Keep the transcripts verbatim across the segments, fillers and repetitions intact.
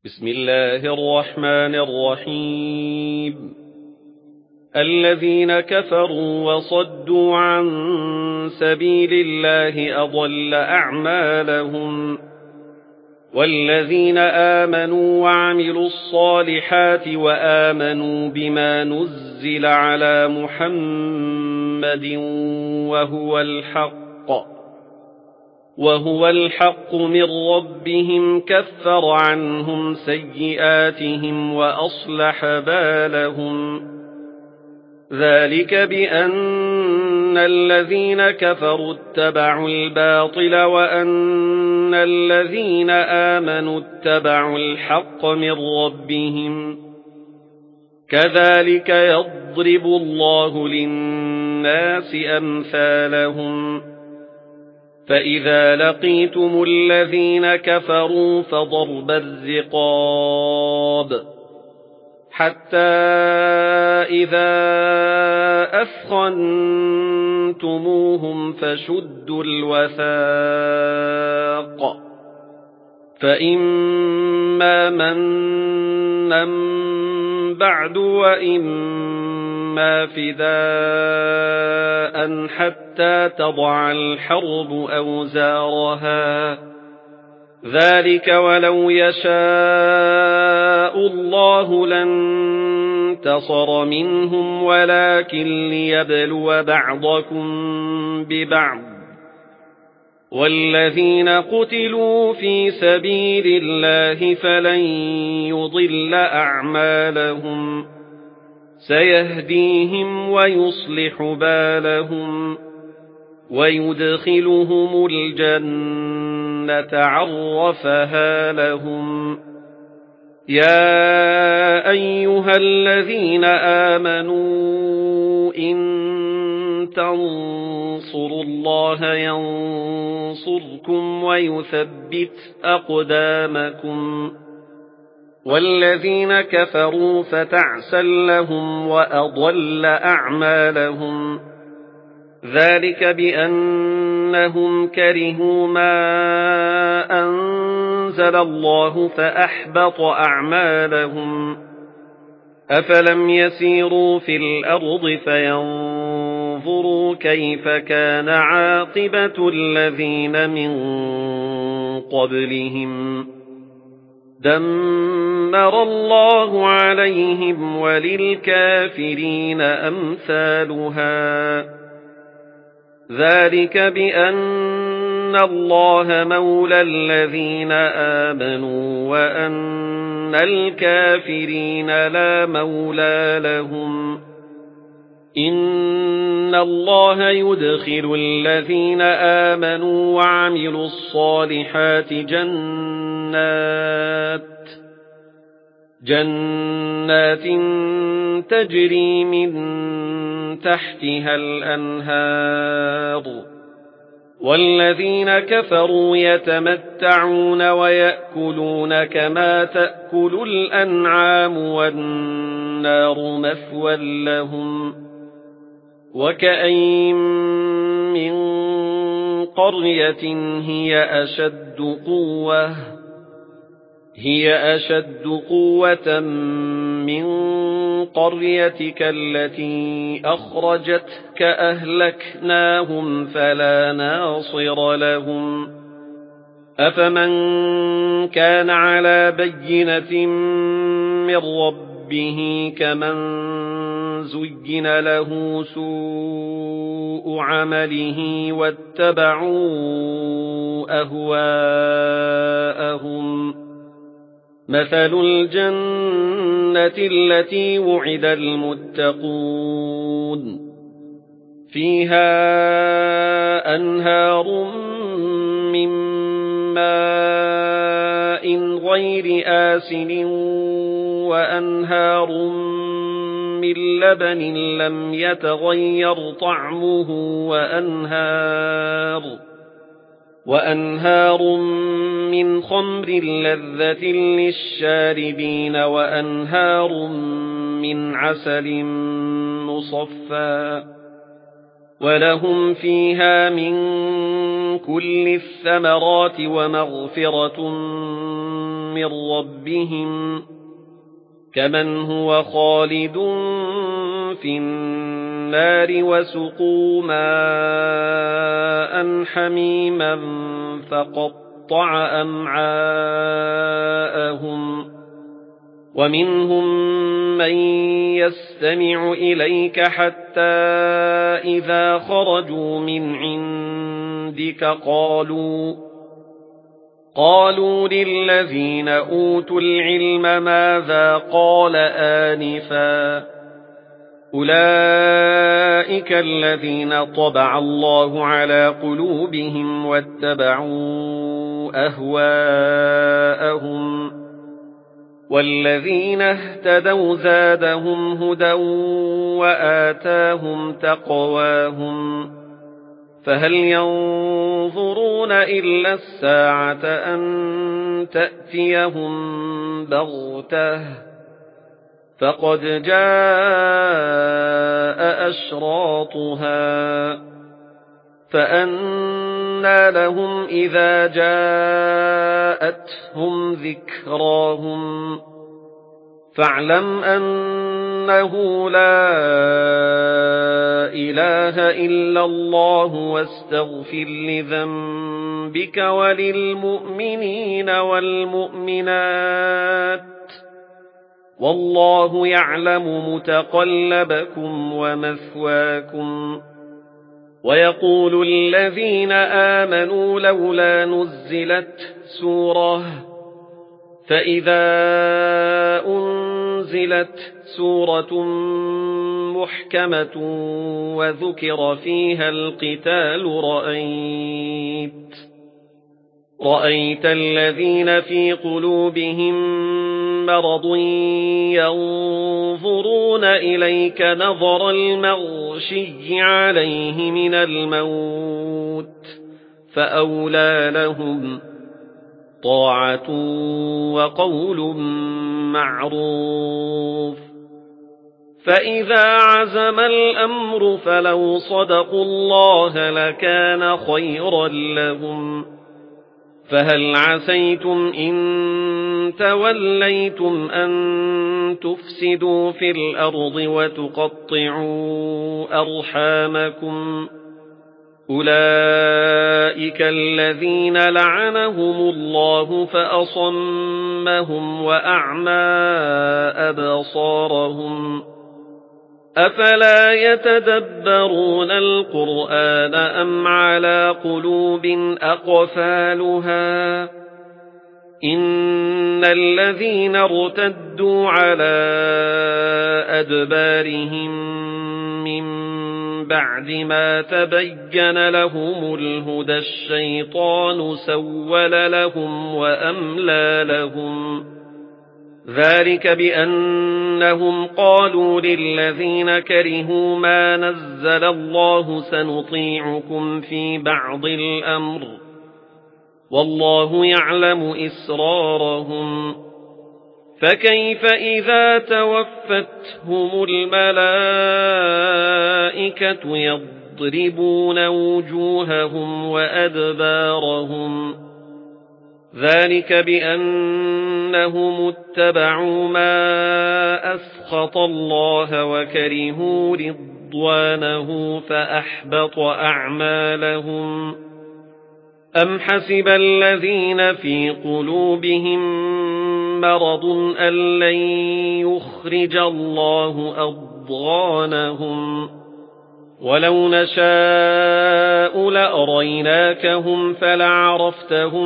بسم الله الرحمن الرحيم الذين كفروا وصدوا عن سبيل الله أضل أعمالهم والذين آمنوا وعملوا الصالحات وآمنوا بما نزل على محمد وهو الحق وهو الحق من ربهم كفر عنهم سيئاتهم وأصلح بالهم ذلك بأن الذين كفروا اتبعوا الباطل وأن الذين آمنوا اتبعوا الحق من ربهم كذلك يضرب الله للناس أمثالهم فإذا لقيتم الذين كفروا فضرب الرقاب حتى إذا أثخنتموهم فشدوا الوثاق فإما منا بعد وإما فداء حتى تضع الحرب أوزارها ذلك ولو يشاء الله لانتصر منهم ولكن ليبلو بعضكم ببعض والذين قتلوا في سبيل الله فلن يضل أعمالهم سيهديهم ويصلح بالهم ويدخلهم الجنة عرفها لهم يا أيها الذين آمنوا إن تنصروا الله ينصركم ويثبت أقدامكم والذين كفروا فتعسا لهم وأضل أعمالهم ذلك بأنهم كرهوا ما أنزل الله فأحبط أعمالهم أفلم يسيروا في الأرض فينظروا كيف كان عاقبة الذين من قبلهم دمر الله عليهم وللكافرين أمثالها ذلك بأن الله مولى الذين آمنوا وأن الكافرين لا مولى لهم إن الله يدخل الذين آمنوا وعملوا الصالحات جنات جنات تجري من تحتها الأنهار والذين كفروا يتمتعون ويأكلون كما تأكل الأنعام والنار مثوى لهم وكأين من قرية هي أشد قوة هي أشد قوة من قريتك التي أخرجتك أهلكناهم فلا ناصر لهم أفمن كان على بينة من ربه كمن زين له سوء عمله واتبعوا أهواءهم مثل الجنة التي وعد المتقون فيها أنهار من ماء غير آسن وأنهار من لبن لم يتغير طعمه وأنهار وأنهار من خمر لذة للشاربين وأنهار من عسل مصفى ولهم فيها من كل الثمرات ومغفرة من ربهم كمن هو خالد في النار وسقوا ماء حميما فقطع أمعاءهم ومنهم من يستمع إليك حتى إذا خرجوا من عندك قالوا قالوا للذين أوتوا العلم ماذا قال آنفا أولئك الذين طبع الله على قلوبهم واتبعوا أهواءهم والذين اهتدوا زادهم هدى وآتاهم تقواهم فهل ينظرون إلا الساعة أن تأتيهم بغتة فقد جاء أشراطها فأنى لهم إذا جاءتهم ذكراهم فاعلم أنه لا إله إلا الله واستغفر لذنبك وللمؤمنين والمؤمنات والله يعلم متقلبكم ومثواكم ويقول الذين آمنوا لولا نزلت سورة فإذا أنزلت سورة محكمة وذكر فيها القتال رأيت رأيت الذين في قلوبهم مرض ينظرون إليك نظر المغشي عليه من الموت فأولى لهم طاعة وقول معروف فإذا عزم الأمر فلو صدقوا الله لكان خيرا لهم فهل عسيتم إن توليتم أن تفسدوا في الأرض وتقطعوا أرحامكم أولئك الذين لعنهم الله فأصمهم وأعمى أبصارهم أفلا يتدبرون القرآن أم على قلوب أقفالها إن الذين ارتدوا على أدبارهم من بعد ما تبين لهم الهدى الشيطان سول لهم وأملى لهم ذلك بأنهم قالوا للذين كرهوا ما نزل الله سنطيعكم في بعض الأمر والله يعلم إسرارهم فكيف إذا توفتهم الملائكة يضربون وجوههم وأدبارهم ذلك بأنهم اتبعوا ما أسخط الله وكرهوا رضوانه فأحبط أعمالهم أم حسب الذين في قلوبهم مرض أن لن يخرج الله أضغانهم ولو نشاء لأريناكهم فلعرفتهم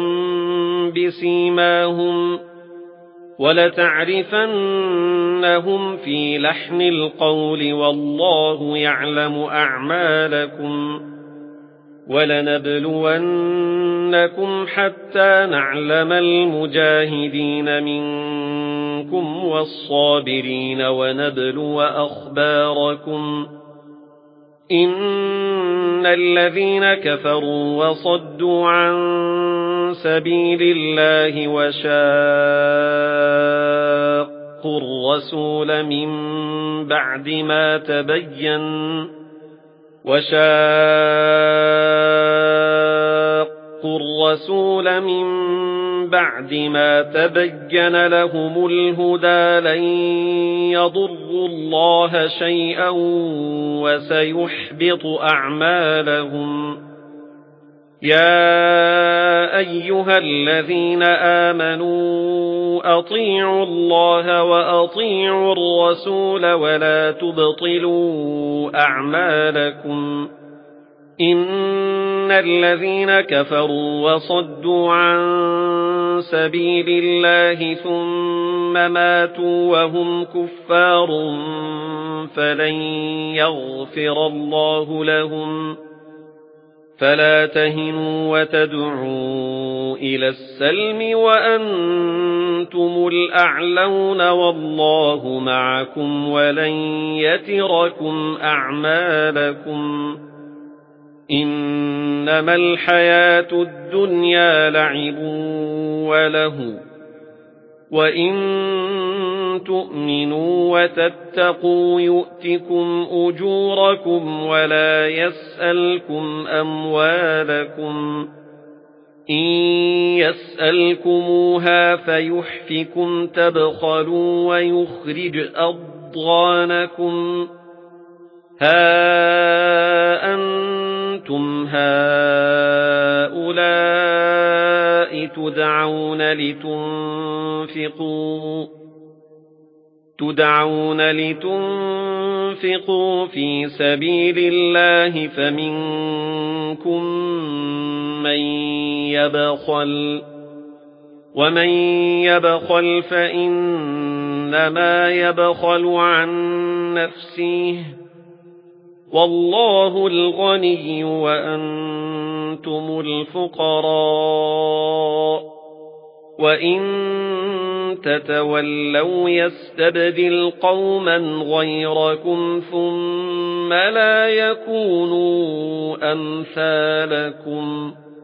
بسيماهم ولتعرفنهم في لحن القول والله يعلم أعمالكم ولنبلونكم حتى نعلم المجاهدين منكم والصابرين ونبلو أخباركم إن الذين كفروا وصدوا عن سبيل الله وشاقوا الرسول من بعد ما تبين وشاقوا الرسول من بعد ما تبين لهم الهدى لن يضروا الله شيئا وسيحبط أعمالهم. يا أيها الذين آمنوا أطيعوا الله وأطيعوا الرسول ولا تبطلوا أعمالكم. إن الذين كفروا وصدوا عن سبيل الله ثم ماتوا وهم كفار فلن يغفر الله لهم. فلا تهنوا وتدعوا إلى السلم وأنتم الأعلون والله معكم ولن يتركم أعمالكم. إنما الحياة الدنيا لعب وله وإن تؤمنوا وتتقوا يؤتكم أجوركم ولا يسألكم أموالكم. إن يسألكموها فيحفكم تبخلوا ويخرج أضغانكم. ها أنتم هؤلاء تدعون لتنفقوا تدعون لتنفقوا في سبيل الله فمنكم من يبخل ومن يبخل فإنما يبخل عن نفسه والله الغني وأنتم الفقراء وإن تتولوا يستبدل قوما غيركم ثم لا يكونوا أمثالكم.